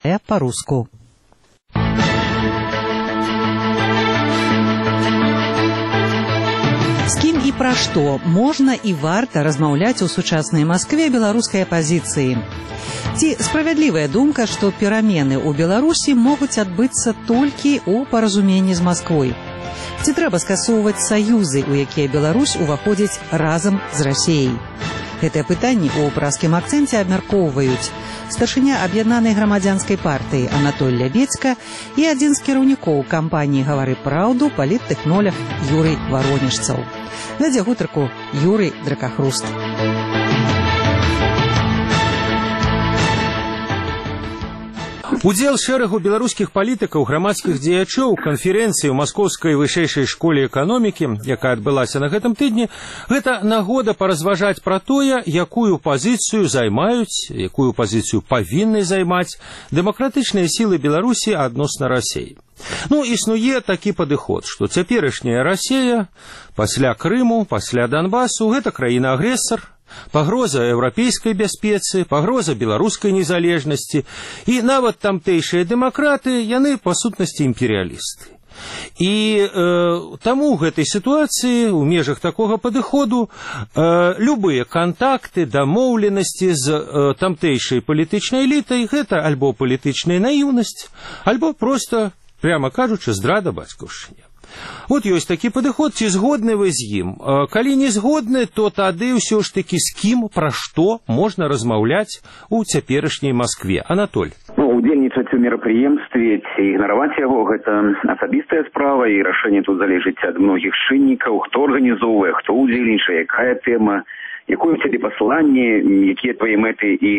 По-руску. З кім і пра што можна і варта размаўляць у сучаснай Маскве беларускай апазіцыі. Ці справядлівая думка, што перамены ў Беларусі могуць адбыцца толькі ў паразуменні з Масквой? Ці трэба скасоўваць саюзы, у якія Беларусь уваходзіць разам з Расіяй? Гэтыя пытанні ў праскім акцэнце абмяркоўваюць старшыня аб'яднанай грамадзянскай партыі Анатоль Лябедзька і адзін з кіраўнікоў кампаніі «Гавары праўду» паліттэхнолаг Юрый Варонежцаў. Вядзе гутарку Юрый Дракахруст. Удзел шэрагу беларускіх палітыкаў, грамадскіх дзеячоў канферэнцыі ў Маскоўскай вышэйшай школе эканомікі, якая адбылася на гэтым тыдні, гэта нагода паразважаць пра тое, якую пазіцыю займаюць, якую пазіцыю павінны займаць дэмакратычныя сілы Беларусі адносна Расіі. Існуе такі падыход, што цяперашняя Расія пасля Крыму, пасля Донбасу – гэта краіна-агрэсар, пагроза еўрапейскай бяспецы, пагроза беларускай незалежнасці, і нават тамтэйшыя дэмакраты, яны, па сутнасці, імперыялісты. І таму ў гэтай сітуацыі, у межах такога падыходу, любыя кантакты, дамоўленасці з тамтэйшай палітычнай элітай – гэта альбо палітычная наіўнасць, альбо проста, прямо кажучы, здрада бацькаўшчыне. От ёсць такі падыход, ці згодны вы з ім? Калі не згодны, то тады ўсё ж такі з кім, пра што можна размаўляць у цяперашняй Маскве? Анатоль. Удзельнічаць у мерапрыемстве ці ігнараваць яго – гэта асабістая справа, і рашэнне тут залежыць ад многіх чыннікаў, хто арганізоўвае, хто ўдзельнічае, якая тэма, якое у цябе пасланне, якія твае мэты і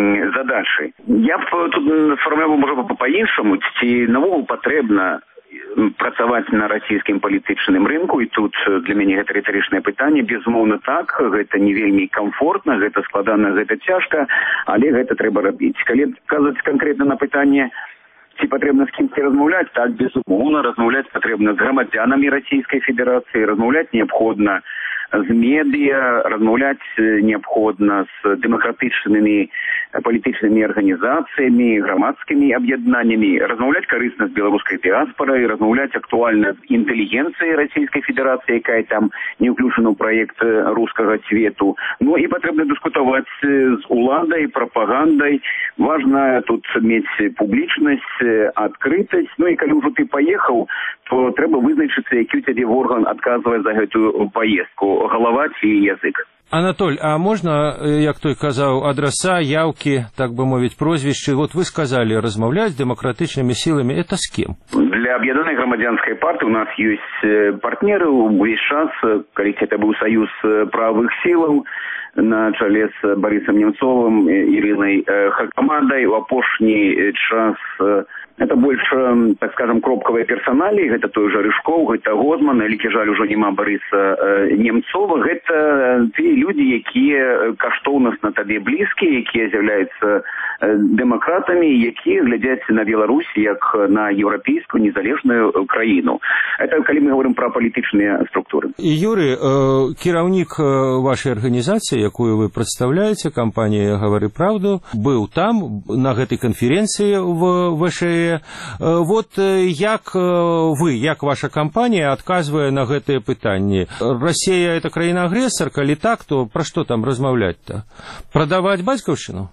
задачы. Я б тут сфармуляваў, можа, па-іншаму, ці навогул патрэбна працаваць на расійскім палітычным рынку, і тут для мяне гэта рытарычнае пытанне. Безумоўна, так, гэта не вельмі комфортна, гэта складана, гэта цяжка, але гэта трэба рабіць. Калі казаць канкрэтна на пытанне, ці патрэбна з кімсьці размаўляць, так, безумоўна, размаўляць патрэбна з грамадзянамі Расійскай Федэрацыі, размаўляць неабходна з медыа, размаўляць неабходна з дэмакратычнымі палітычнымі арганізацыямі, грамадскімі аб'яднаннямі, размаўляць карысна з беларускай дыаспорай, размаўляць актуальна з інтэлігенцыяй Расійскай Федэрацыі, якая там не ўключана ў праект рускага свету. І патрэбна дыскутаваць з уладай, прапагандай. Важна тут мець публічнасць, адкрытасць. І калі ўжо ты паехаў, то трэба вызначыцца, які ў цябе орган адказвае за гэтую паездку, галава ці язык. Анатоль, а можна, як той казаў, адраса, яўкі, так бы мовіць, прозвішчы? Вот вы сказалі, размаўляць з дэмакратычнымі сіламі. Это з кім? Для аб'яднанай грамадзянскай партыі у нас ёсць партнеры увесь час. Калісь это быў саюз правых сілаў на чале з Барысам Немцовым, Ірынай Хакамадай. У апошні час это больше, так скажем, кропкавыя персоналі. Гэта той же Рыжкоў, гэта Гозман, лікі жаль, ужо няма Барыса Немцова. Гэта тыя людзі, якія каштоўнасна табе блізкія, якія з'яўляюцца дэмакратамі, якія глядзяць на Беларусь як на еўрапейскую незалежную краіну. Это калі мы говорим пра палітычныя структуры. І Юрый, кіраўнік вашай арганізацыі, якую вы прадстаўляеце, кампанія «Гавары праўду», быў там, на гэтай канферэнцыі в ВШЭ. Вот як вы, як ваша кампанія адказвае на гэтыя пытанні? Расія – это краіна-агрэсар? Калі так, то пра што там размаўляць-то? Прадаваць бацькаўшчыну?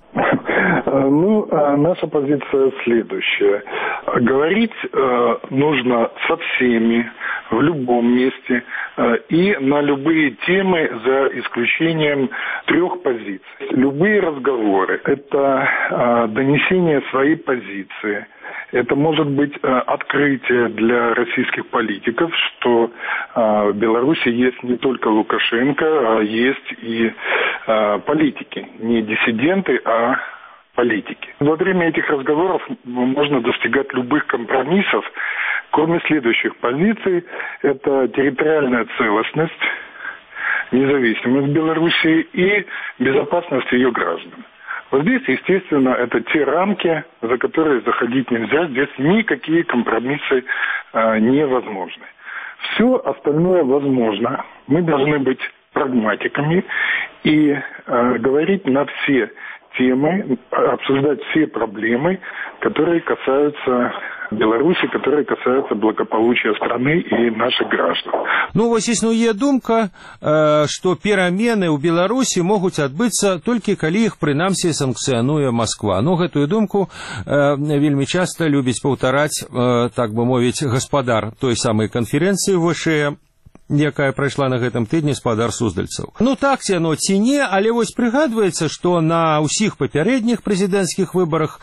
Наша позиция следующая. Говорить нужно со всеми, в любом месте и на любые темы, за исключением 3 позиций. Любые разговоры – это донесение своей позиции. Это может быть открытие для российских политиков, что в Беларуси есть не только Лукашенко, а есть и политики. Не диссиденты, а политики. Во время этих разговоров можно достигать любых компромиссов, кроме следующих позиций. Это территориальная целостность, независимость Беларуси и безопасность ее граждан. Вот здесь, естественно, это те рамки, за которые заходить нельзя. Здесь никакие компромиссы невозможны. Все остальное возможно. Мы должны быть прагматиками и говорить на все темы, обсуждать все проблемы, которые касаются Беларуси, которые касаются благополучия страны и наших граждан. Ну, вось існуе думка, што перамены ў Беларусі могуць адбыцца толькі калі іх прынамсі санкцыянуе Масква. Ну, гэтую думку вельмі часта любіць паўтараць, так бы мовіць, гаспадар той самай канферэнцыі ВШЭ, якая прайшла на гэтым тыдні, спадар Суздальцаў. Ну так ці оно ці не, але вось прыгадваецца, што на ўсіх папярэдніх прэзідэнцкіх выбарах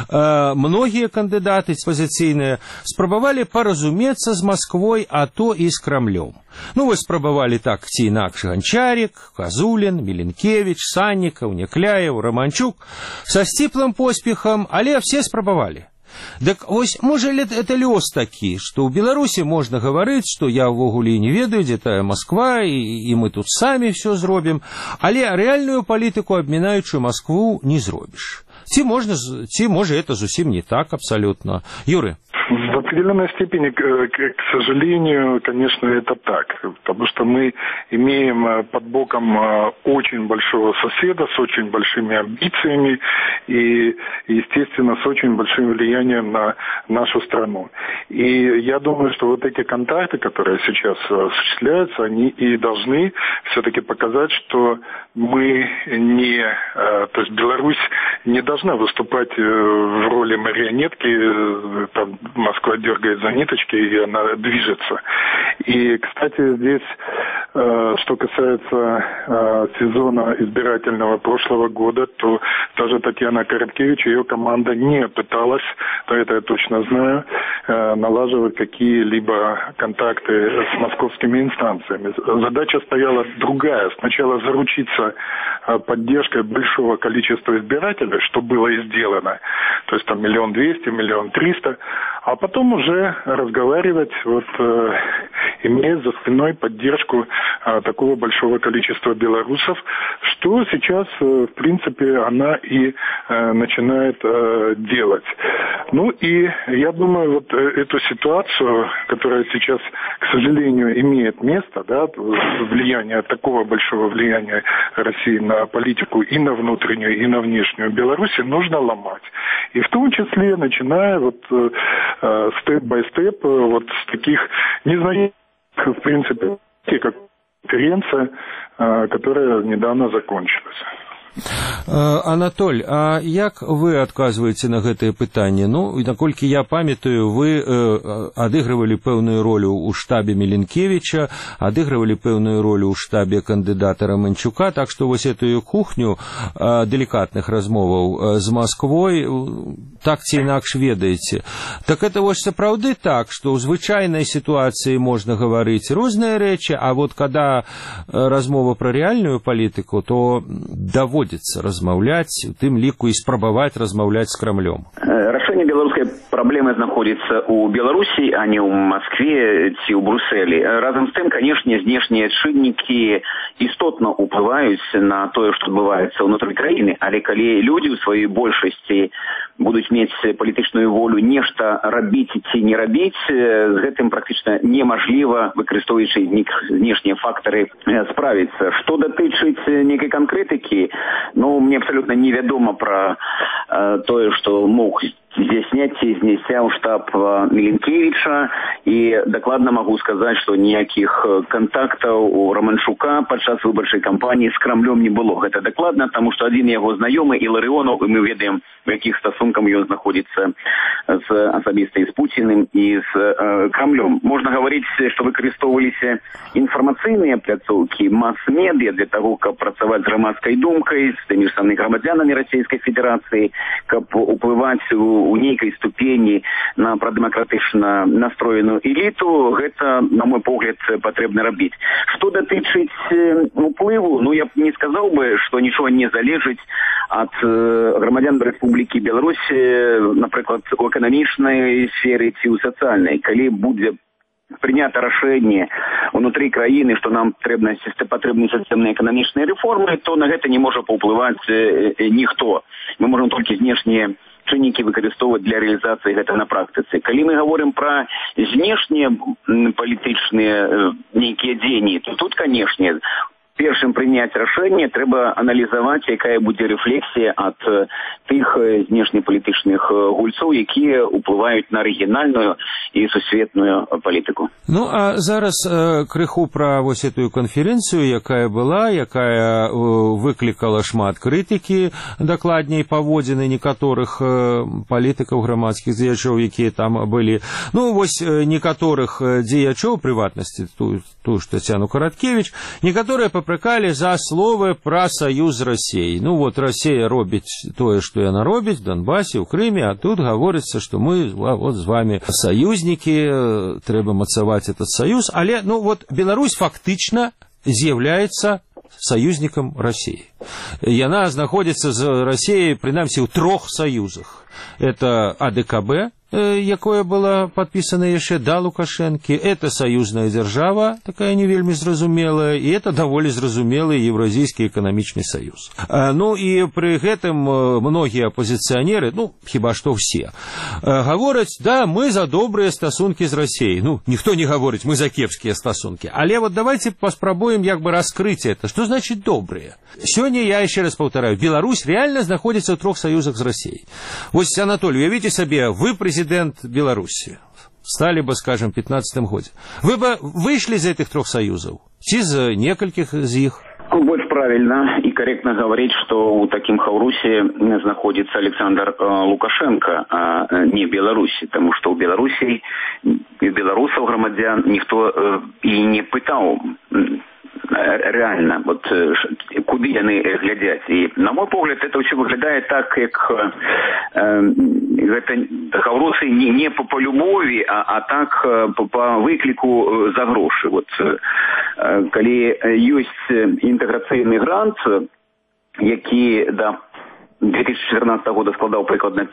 многія кандыдаты пазіцыйныя спрабавалі паразумецца з Масквой, а то і з Крамлём. Ну вось спрабавалі так ці інакш Ганчарик, Казулін, Міленкевіч, Саннікаў, Някляеў, Раманчук са сціплым поспехам, але все спрабавалі. Так вось, можа, это лёс такі, што ў Беларусі можна гаварыць, што я ўвогуле не ведаю, дзе тая Масква, і мы тут самі все зробім, але рэальную палітыку, абмінаючую Маскву, не зробіш. Ці можа, это зусім не так абсолютно. Юрий? В определенной степени, к сожалению, конечно, это так, потому что мы имеем под боком очень большого соседа с очень большими амбициями и, естественно, с очень большим влиянием на нашу страну. И я думаю, что вот эти контакты, которые сейчас осуществляются, они и должны все-таки показать, что мы не, то есть Беларусь не должна выступать в роли марионетки, там, Москва дергает за ниточки, и она движется. И, кстати, здесь, что касается сезона избирательного прошлого года, то даже Татьяна Короткевич, ее команда не пыталась, это я точно знаю, налаживать какие-либо контакты с московскими инстанциями. Задача стояла другая. Сначала заручиться поддержкой большого количества избирателей, что было и сделано. То есть там 1 200 000, 1 300 000. А потом уже разговаривать, вот, имея за спиной поддержку такого большого количества белорусов, что сейчас, в принципе, она и начинает делать. Ну и я думаю, вот эту ситуацию, которая сейчас, к сожалению, имеет место, да, влияние, такого большого влияния России на политику и на внутреннюю, и на внешнюю Беларуси, нужно ломать. И в том числе, начиная вот степ-бай-степ, вот с таких незначительных, в принципе, как конференция, которая недавно закончилась. Анатоль, а як вы адказваеце на гэтае пытанне? Ну, наколькі я памятаю, вы адыгрывалі пэўную ролю ў штабе Міленкевіча, адыгрывалі пэўную ролю ў штабе кандыдата Романчука, так што вось эту кухню делікатных размоваў з Масквой так ці інакш ведаеце. Так это вось сапраўды так, што ў звычайнай сітуацыі можна гаварыць розныя рэчы, а вот када размова пра рэальную палітыку, то даводзіцца размаўляць, у тым ліку і спрабаваць размаўляць з Крамлём. Рашэнне беларускай праблемы знаходзіцца ў Беларусі, а не ў Маскве ці ў Брусэлі. Разам з тым, канешне, знешнія чыннікі істотна ўплываюць на тое, што адбываецца ўнутры краіны, але калі людзі ў сваёй большасці будуць мець палітычную волю нешта рабіць ці не рабіць, з гэтым практычна немажліва, выкарыстоўваючы знешнія фактары, справіцца. Што датычыць нейкай канкрэтыкі, ну, мне абсолютно невядома про тое, что мог здзяйсняць ці знясяў штаб Міленкевіча, і дакладна могу сказаць, што ніякіх контактаў у Романчука падчас выбарчай кампаніі з Крамлём не было. Гэта дакладна, таму што адзін яго знаёмы Іларыонаў, і мы ведаем, у якіх стасунках ён знаходзіцца з асабіста і з Пуціным, і з Крамлём. Можна гаварыць, што выкарыстоўваліся інфармацыйныя пляцоўкі, мас-медыя для таго, каб працаваць з грамадскай думкай, з тымі ж самымі грамадзянамі Расійскай Федэрацыі, каб уплываць у нейкай ступені на прадэмакратычна настроеную эліту, гэта, на мой погляд, патрэбна рабіць. Што датычыць уплыву, ну, я б не сказаў бы, што нічого не залежыць ад грамадзян Рэспублікі Беларусь, напрыклад, у эканамічнай сферы ці ў сацыяльнай. Калі будзе прынята рашэнне унутры краіны, што нам патрэбны сістэмныя эканамічныя рэформы, то на гэта не можа паўплываць ніхто. Мы можам толькі знешнія чыннікі выкарыстоўваць для рэалізацыі гэта на практыцы. Калі мы гаворым пра знешнія палітычныя нейкія дзеянні, то тут, канешне, першым прыняць рашэнне, трэба аналізаваць, якая будзе рэфлексія ад тых знешнепалітычных гульцоў, якія ўплываюць на рэгіянальную і сусветную палітыку. Ну, а зараз крыху пра вось эту канферэнцыю, якая была, якая выклікала шмат крытыкі, дакладней паводзіны некаторых палітыкаў, грамадскіх дзеячоў, якія там былі. Ну, вось некаторых дзеячоў, прыватнасці, тую ж Тацяну Караткевіч, некаторыя папракалі за словы пра саюз з Расіяй. Ну, вот Расія робіць тое, што яна робіць в Донбасе, у Крыме, а тут гаворыцца, што мы вот з вами саюзнікі, трэба мацаваць этот саюз. Але, ну, вот Беларусь фактычна з'яўляецца саюзнікам Расіі. Яна знаходзіцца з Расіяй, прынамсі, ў 3 саюзах. Это АДКБ, якое было падпісана яшчэ да Лукашэнкі, это саюзная дзяржава, такая не вельмі зразумелая, і это даволі зразумелы Еўразійскі эканамічны саюз. Ну і пры гэтым многія апозіцыянеры, ну, хіба што ўсе, гавораць, да, мы за добрыя стасункі з Расіяй. Ну, ніхто не гаворыць, мы за кепскія стасункі. Але вот давайте паспрабуем як бы раскрыть это. Что значит добрые? Сёння, я еще раз повторяю, Беларусь реально находится в 3 союзах с Россией. Вот, Анатолий, уявите себе, вы президент Беларуси, стали бы, скажем, в 2015 году. Вы бы вышли из этих 3 союзов? Ці з некалькіх з іх? Больше правильно и корректно говорить, что у таким Хаурусе находится Александр Лукашенко, а не Беларуси, потому что у Беларуси и белорусов громадян никто и не пытал реально, вот куды яны глядяць. И, на мой погляд, это все выглядает так, как это Хаурусы не по любови, а так по выклику за гроши. Вот, коли есть интеграцийный грант, які до 2014 года складаў прыкладна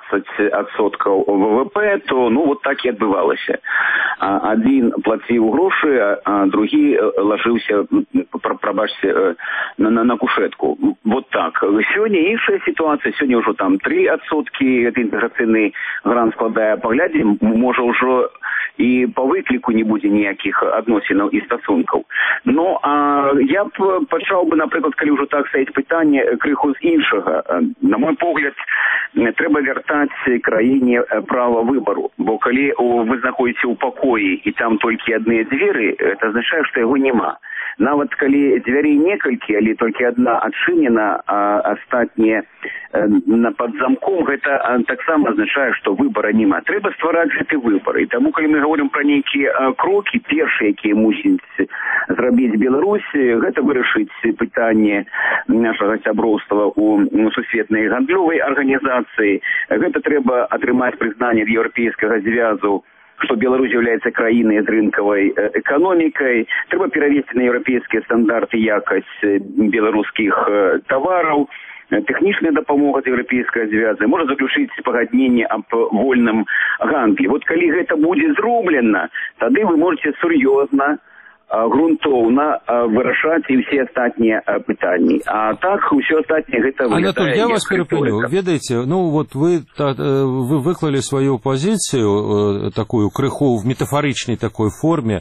15% ВВП, то ну вот так і адбывалася. Один плаціў грошы, а другі ложился, прабачце, на кушетку. Вот так. Сёння іншая ситуация, сёння ўжо там 3%, это інтэграцыйны грант складае, паглядзім, можа ўжо і по выкліку не будзе ніякіх адносінаў і стасункаў. Ну, а я б пачаў бы, напрыклад, калі ўжо так стаіць пытанне, крыху з іншага. На мой погляд, трэба вяртаць краіне права выбару, бо калі вы знаходзіце ў пакоі і там толькі адныя дзверы, это азначае, што яго няма. Нават калі дзвярэй некалькі, але толькі адна адчынена, а астатнія пад замком, гэта таксама азначае, што выбара няма. Трэба ствараць гэты выбар. І таму, калі мы говорим про нейкія крокі, першыя, якія мусіць зрабіць Беларусь, гэта вырашыць пытанне нашага сяброўства у сусветнай гандлёвай арганізацыі. Гэта трэба атрымаць прызнанне Еўрапейскага звязу, что Беларусь является краиной с рынковой экономикой. Треба перевести на европейские стандарты якость белорусских товаров. Тэхнічная дапамога з Еўрапейскага звязу можа заключыць пагадненне аб вольным гандлі. Вот калі гэта будзе зроблена, тады вы можете сур'ёзна, грунтоўна вырашаць і ўсе астатнія пытанні. А так, ўсё астатняе гэта выглядае... Анатоль, я вас перепыню. Ведаеце, ну вот вы выклалі сваю пазіцыю, такую крыху в метафоричной такой форме,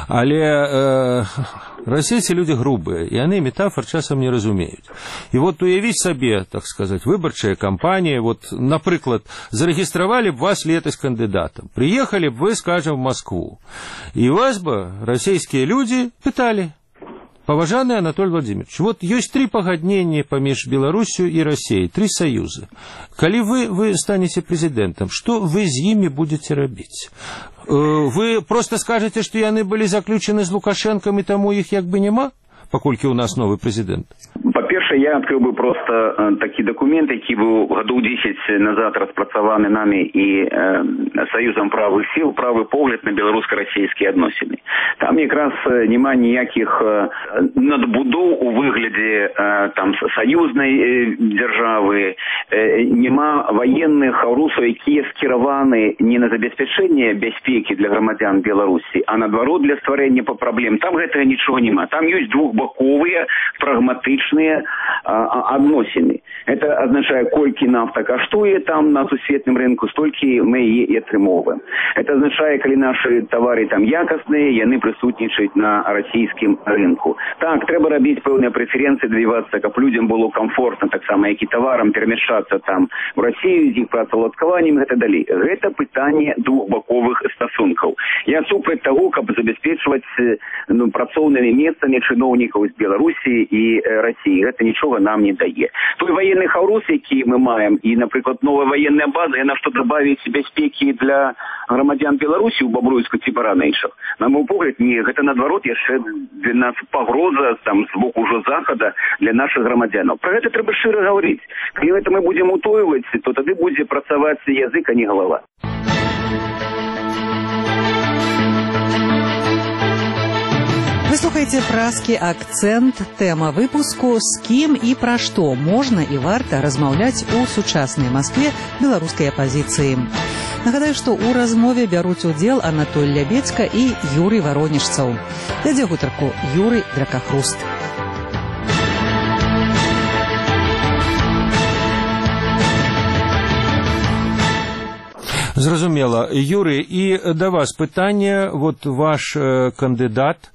але расейцы люди грубыя, і яны метафор часам не разумеюць. І вот уявіць сабе, так сказать, выбарчая кампанія, вот, напрыклад, зарэгістравалі б вас летась кандыдатам, приехали б вы, скажем, в Москву, і вас бы расійскія люди пытали: «Поважанный Анатолий Владимирович, вот есть 3 погоднения помеж Беларусью и Россией, 3 союза. Коли вы станете президентом, что вы с ними будете робить? Вы просто скажете, что яны были заключены с Лукашенком, и тому их як бы нема, покольки у нас новый президент?» Па-першае, я адкрыў бы просто такі дакумент, які быў гадоў 10 назад распрацаваны нами і Саюзам правых сіл, правы погляд на беларуска-расійскія адносіны. Там якраз няма ніякіх надбудоў у выглядзе там саюзнай дзяржавы, няма военных Хаурусаў, якія скіраваны не на забеспячэнне бяспекі для грамадзян Беларусі, а наадварот для стварэння праблем. Там гэтага нічога няма. Там ёсць двухбаковыя, прагматычныя адносіны. Это азначае, колькі нафта каштуе там на сусветным рынку, столькі мы яе і атрымоўваем. Это азначае, калі нашы тавары там якасныя, яны прысутнічаюць на расійскім рынку. Так, трэба рабіць пэўныя прэферэнцыі, добівацца, каб людзям было комфортна, таксама як і таварам перамяшчацца там у Расію, з іх працаўладкаваннем, гэта далей. Гэта пытанне двухбаковых стасункаў. Я супраць таго, каб забяспечваць працоўнымі месцамі чыноўнікаў з Беларусі і Расіі. Гэта нічога нам не дае. Той военный хаос, які мы маем, і, напрыклад, новая военная база, яна што добавіць бяспекі для грамадзян Беларусі ў Бабруйску ці Баранейшах. На мой погляд, не, гэта наадварот яшчэ для нас пагроза там з боку ўжо захада для наших грамадзянаў. Пра гэта трэба шчыра гаварыць. Калі гэта мы будзем утойваць, то тады будзе працаваць язык, а не галава. Вы слухаеце празкі акцэнт, тэма выпуску «З кім і пра што можна і варта размаўляць у сучаснай Маскве беларускай апазіцыі». Нагадаю, што ў размове бяруць удзел Анатоль Лябедзька і Юрый Варонежцаў. Вядзе гутарку Юрый Дракахруст. Зразумела. Юрий, і да вас пытанне, вот ваш кандидат,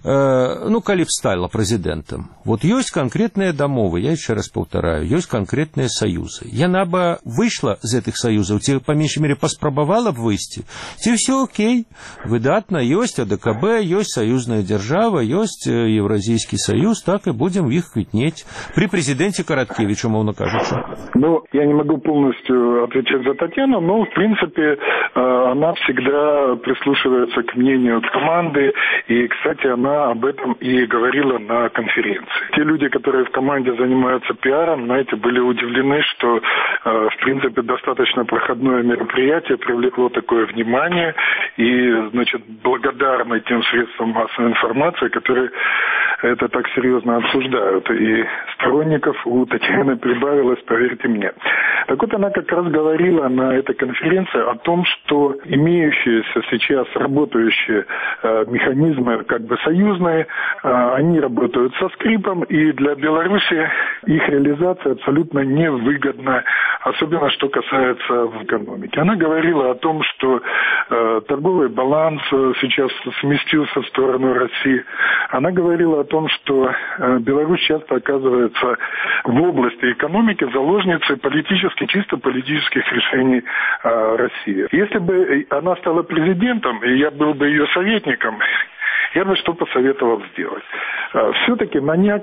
калі б стала прэзідэнтам. Вот ёсць канкрэтныя дамовы, я еще раз повторяю, ёсць канкрэтныя саюзы. Яна бы выйшла з этих саюзаў, ці по меньшей мере паспрабавала б выйсці, ці все окей, выдатна, ёсць АДКБ, ёсць саюзная дзяржава, ёсць Евразійскі саюз, так и будем іх квітнець при президенте Короткевичу, умовно кажучи. Я не могу полностью отвечать за Татьяну, но в принципе она всегда прислушивается к мнению команды, и, кстати, она об этом и говорила на конференции. Те люди, которые в команде занимаются пиаром, знаете, были удивлены, что, в принципе, достаточно проходное мероприятие привлекло такое внимание, и, значит, благодарны тем средствам массовой информации, которые это так серьезно обсуждают. И сторонников у Татьяны прибавилось, поверьте мне. Так вот, она как раз говорила на этой конференции о том, что имеющиеся сейчас работающие механизмы как бы союзные, они работают со скрипом, и для Беларуси их реализация абсолютно невыгодна, особенно что касается в экономике. Она говорила о том, что торговый баланс сейчас сместился в сторону России. Она говорила о том, что Беларусь часто оказывается в области экономики заложницей чисто политических решений России. Если бы она стала президентом, и я был бы ее советником, я бы что посоветовал сделать? Все-таки нанять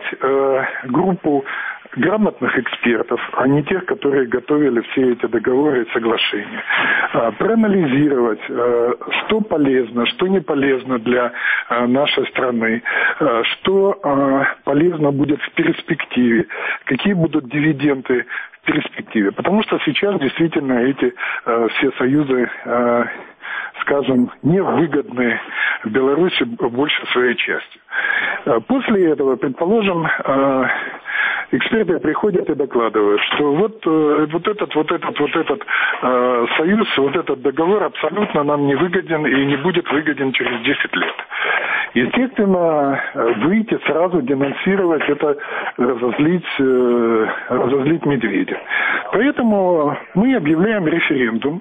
группу грамотных экспертов, а не тех, которые готовили все эти договоры и соглашения. Проанализировать, что полезно, что не полезно для нашей страны, что полезно будет в перспективе, какие будут дивиденды в перспективе. Потому что сейчас действительно эти все союзы, скажем, невыгодны Беларуси больше своей частью. После этого, предположим, эксперты приходят и докладывают, что вот этот союз, вот этот договор абсолютно нам не выгоден и не будет выгоден через 10 лет. Естественно, выйти сразу, денонсировать, это разозлить медведя. Поэтому мы объявляем референдум.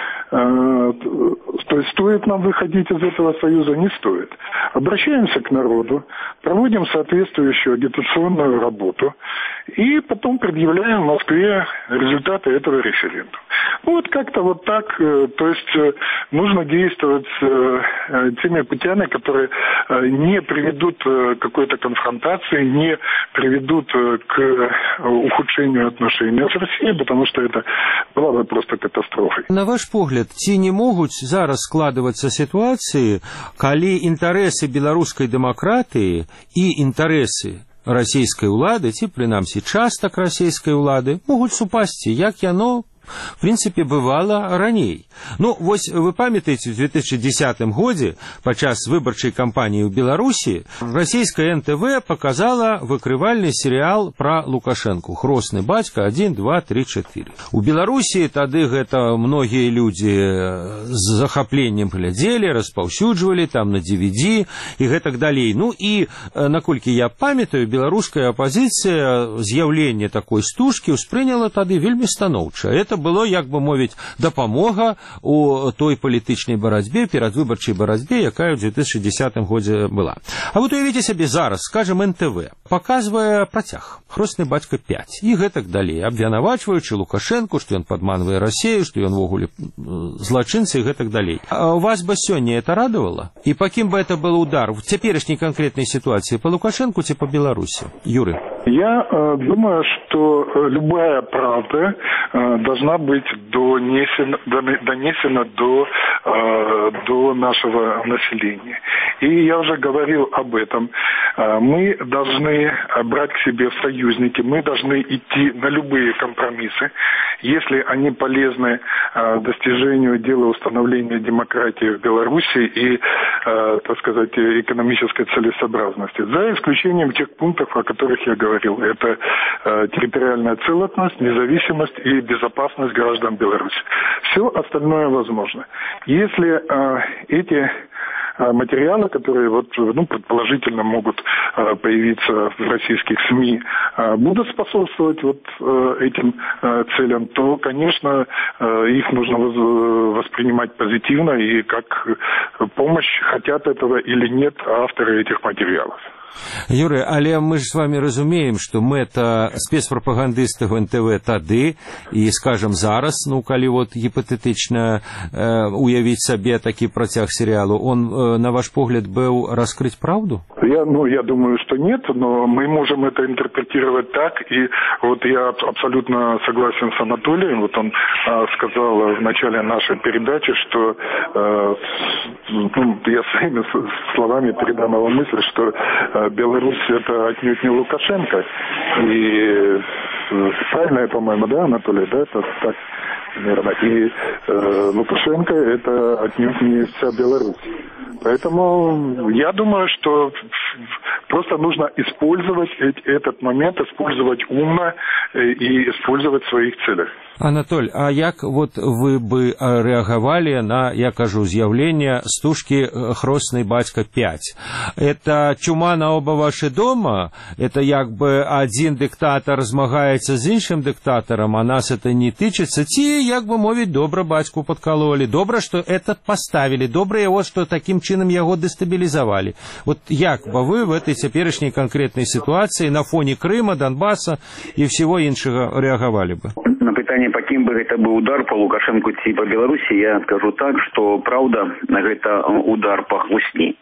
То есть стоит нам выходить из этого союза, не стоит. Обращаемся к народу, проводим соответствующую агитационную работу и потом предъявляем в Москве результаты этого референдума. Вот как-то вот так, то есть нужно действовать теми путями, которые не приведут к какой-то конфронтации, не приведут к ухудшению отношений с Россией, потому что это была бы просто катастрофой. На ваш погляд, ці не могуць зараз складвацца сітуацыі, калі інтарэсы беларускай дэмакратыі і інтарэсы расійскай улады, ці прынамсі частак расійскай улады, могуць супасці, як яно в прынцыпе, бывала раней. Ну, вось вы памятаеце, у 2010 годзе падчас выбарчай кампаніі ў Беларусі расійская НТВ показала выкрывальны серыял пра Лукашэнку «Хросны бацька 1, 2, 3, 4». У Беларусі тады гэта многія людзі з захапленнем глядзелі, распаўсюджвалі там на DVD і гэтак далей. Ну і, наколькі я памятаю, беларуская апазіцыя з'яўленне такой стужкі ўспрыняла тады вельмі станоўча. Это было, як бы мовіць, дапамога у той палітычнай барацьбе, перадвыбарчай барацьбе, якая ў 2010 годзе была. А вот уявіце сабе зараз, скажем, НТВ паказвае працяг «Хросны бацька 5» і гэтак далей, абвінавачваючы Лукашэнку, што ён падманвае Расею, што ён ввогуле злачынца і гэтак далей. А у вас бы сёння это радовало? И по кім бы это был удар в цяперашняй конкретной ситуации, по Лукашенку ці по Беларуси? Юрий. Я думаю, что любая правда должна быть донесена до нашего населения. И я уже говорил об этом. Мы должны брать к себе в союзники, мы должны идти на любые компромиссы, если они полезны достижению дела установления демократии в Беларуси и, так сказать, экономической целесообразности. За исключением тех пунктов, о которых я говорил. Это территориальная целостность, независимость и безопасность граждан Беларуси. Все остальное возможно. Если эти материалы, которые предположительно могут появиться в российских СМИ, будут способствовать этим целям, то, конечно, их нужно воспринимать позитивно и как помощь, хотят этого или нет авторы этих материалов. Юрий, але мы ж с вами разумеем, что мэта спецпрапагандыстаў НТВ тады і, скажем, зараз, ну, калі вот гіпатэтычна уявіць сабе такі працяг сериалу, он, на ваш погляд, был раскрыть правду? Я думаю, что нет, но мы можем это интерпретировать так, и вот я абсолютно согласен с Анатолием, вот он сказал в начале нашей передачи, что я своими словами передам его мысль, что Беларусь это отнюдь не Лукашенко. И правильно, по-моему, да, Анатолий, да, это так, наверное. И Лукашенко это отнюдь не вся Беларусь. Поэтому я думаю, что просто нужно использовать этот момент, использовать умно и использовать в своих целях. Анатоль, а як вот вы бы реагировали на, я кажу, з'явление стужки «Хросный батька 5»? Это чума на оба ваши дома? Это як бы один диктатор змагається з іншим диктатором, а нас это не тычется? Ці, як бы мовить, добра батьку подкололи. Добро, что это поставили. Добро его, что таким чином его дестабилизовали. Вот як бы вы в этой теперешней конкретной ситуации на фоне Крыма, Донбасса и всего іншого реагировали бы? На питание, по кім бы гэта быў удар по Лукашенку ці по Беларусі, я скажу так, что правда, гэта удар по хлусні.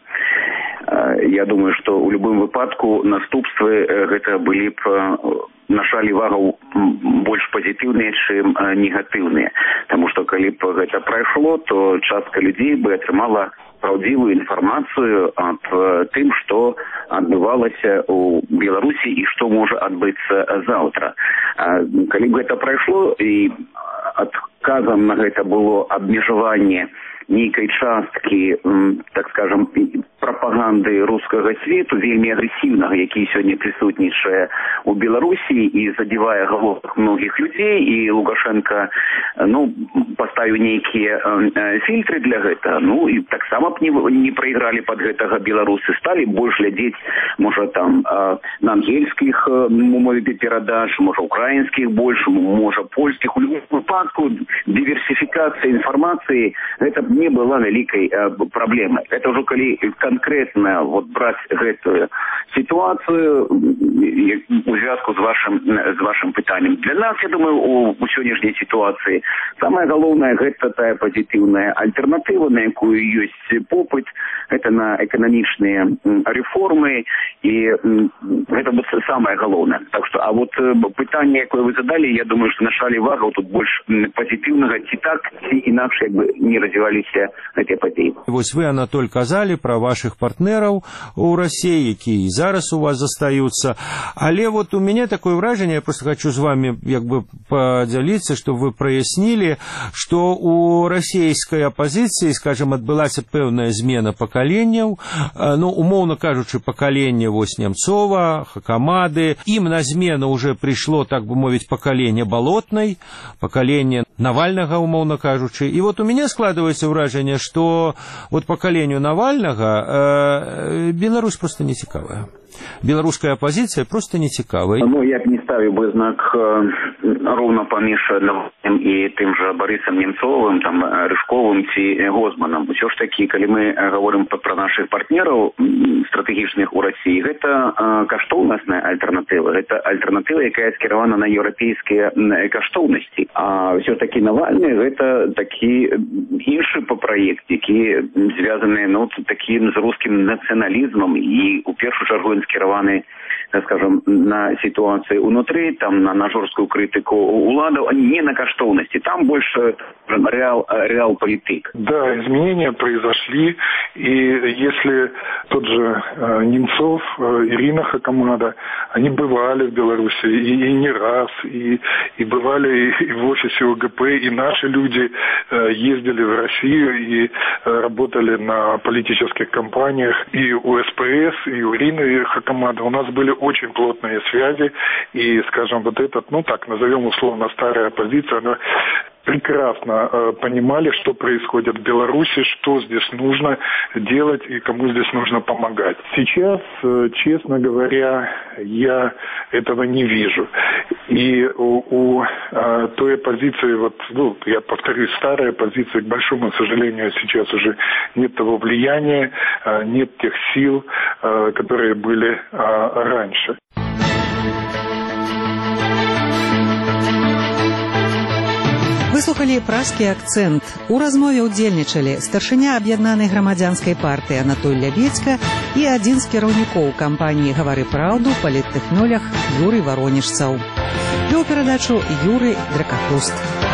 Я думаю, что у любым выпадку наступствы гэта былі б на шалі вагаў больш пазітыўныя, чым негатыўныя. Таму што калі б гэта прайшло, то частка людзей бы атрымала праўдзівую інфармацыю аб тым, што адбывалася ў Беларусі і што можа адбыцца заўтра. Калі б гэта прайшло і адказам на гэта было абмежаванне нейкай часткі, так скажем, прапаганды рускага свету, вельмі агрэсіўнага, які сёння прысутнічае ў Беларусі і задзівае галовах многіх людзей, і Лукашенко, паставіў нейкія фильтры для гэта, і таксама б не прайгралі пад гэтага беларусы, сталі больш глядзець, можа, там, на ангельскіх мове перадач, можа, украінскіх больш, можа, польскіх. У любым выпадку дыверсіфікацыя інфармацыі, гэта б не была вялікай праблемай. Это ўжо калі конкретно браць гэтую ситуацию у звязку с вашим пытанием. Для нас, я думаю, у сегодняшней ситуации самое главное – это тая позитивная альтернатива, на якую есть попыт, это на экономичные реформы, и это вот самое главное. Так что, а вот питание, якое вы задали, я думаю, что на шалі вагаў тут больше позитивного, ці так, ці інакше, якби не развивались гэтыя падзеі. Вось вы, Анатоль, казалі пра вашых партнераў у России, якія і зараз у вас застаюцца. Але вот у меня такое вражение, я просто хочу с вами как бы поделиться, чтобы вы прояснили, что у российской оппозиции, скажем, отбылась певная змена поколенияў, ну, умоўно кажучы, поколение вось Немцова, Хакамады, им на змену уже пришло, так бы мовить, поколение Болотной, поколение Навального, умоўно кажучы. И вот у меня складывается выражение, что вот поколению Навального Беларусь просто не цікавая. Беларуская оппозиция просто не цікавая. Ну, я б не ставіў бы знак роўна паміж Навальным і тым жа Барысам Немцовым, там, Рыжковым ці Гозманам. Усё ж такі, калі мы говорим пра наших партнераў стратэгічных у России, гэта каштоўнасная альтэрнатыва. Гэта альтэрнатыва, якая скіравана на еўрапейскія каштоўнасці. А ўсё ж такі Навальны гэта такі іншы праект, які звязаны, ну, такім з рускім нацыяналізмам і у першую чаргу скіраваны, скажем, на ситуации внутри, там, на жорсткую критику уладов, а не на каштовности. Там больше реал политик. Да, изменения произошли, и если тот же Немцов, Ирина Хакамада, они бывали в Беларуси и не раз, и бывали и в офисе ОГП, и наши люди ездили в Россию и работали на политических кампаниях, и у СПС, и у Ирины Хакамады. У нас были очень плотные связи, и, скажем, вот этот, ну так, назовем условно старая оппозиция, она прекрасно понимали, что происходит в Беларуси, что здесь нужно делать и кому здесь нужно помогать. Сейчас, честно говоря, я этого не вижу. И у той оппозиции, вот, ну, я повторюсь, старой оппозиции, к большому сожалению, сейчас уже нет того влияния, нет тех сил, которые были раньше. Выслухалі пражскі акцэнт. У размове ўдзельнічалі старшыня аб'яднанай грамадзянскай партыі Анатоль Лябедзька і адзін з кіраўнікоў кампаніі «Гавары праўду» паліттэхнолаг Юрый Варонежцаў. Вёў перадачу Юрый Дракахуст.